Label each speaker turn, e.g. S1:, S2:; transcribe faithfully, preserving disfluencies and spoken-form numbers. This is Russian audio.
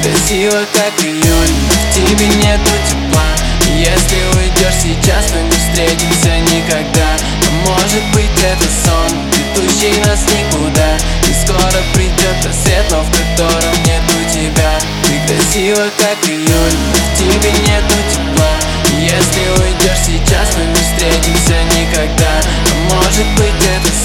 S1: красива, как июль, но в тебе нету тепла. И если уйдешь сейчас, то не встретимся никогда. А может быть это сон, ведущий нас никуда. И скоро придет рассвет, но в котором нету тебя. Ты красива, как июль, но в тебе нету тепла. И если уйдешь сейчас, то не встретимся никогда. А может быть это сон.